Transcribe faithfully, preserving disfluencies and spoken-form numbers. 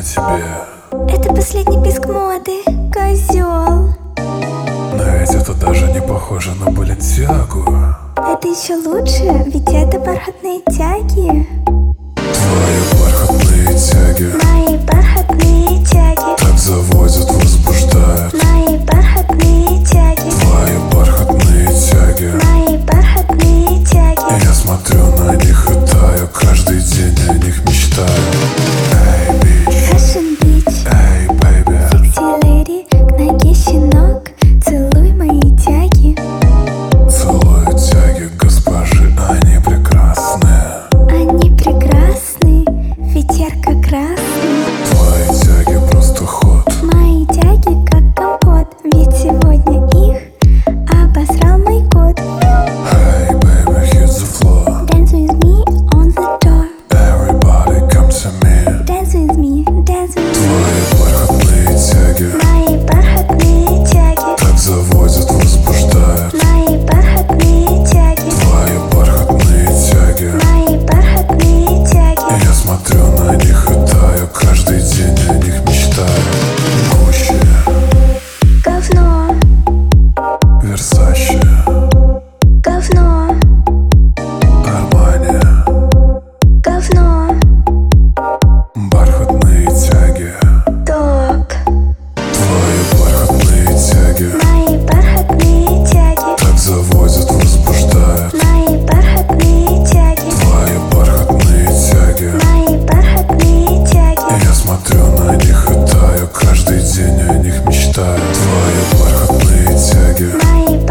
тебе. Это последний писк моды, козел. Но ведь это даже не похоже на Баленсиагу. Это еще лучше, ведь это бархатные тяги. Твои бархатные тяги, Мои бархатные тяги, так заводят, возбуждают. мои бархатные тяги, Твои бархатные тяги, мои бархатные тяги. я смотрю на них и таю, каждый день о них мечтаю. Эй, бич, Fashion Beach, эй, бэйби, Sexy Lady, к ноге щенок, целуй мои тяги. целую тяги госпожи, они прекрасные. Они прекрасны, ведь ярко-красный. Твои тяги просто ход. Мои тяги как компот, ведь сегодня их обосрал мой кот. Hey baby, hit the floor. Dance with me on the door. Everybody come to me. Dance with me, dance with me. Твои бархатные тяги, Мои бархатные тяги, так заводят, возбуждают. мои бархатные тяги, Твои бархатные тяги, мои бархатные тяги. я смотрю на них и таю, каждый день о них мечтаю. Гуччи, Говно, Версаче, говно, Армани, говно, бархатные тяги, топ. твои бархатные тяги, Мои бархатные тяги, так заводят, возбуждают. мои бархатные тяги, Твои бархатные тяги, мои бархатные тяги. я смотрю на них и таю, каждый день о них мечтаю. Твои бархатные тяги, Мои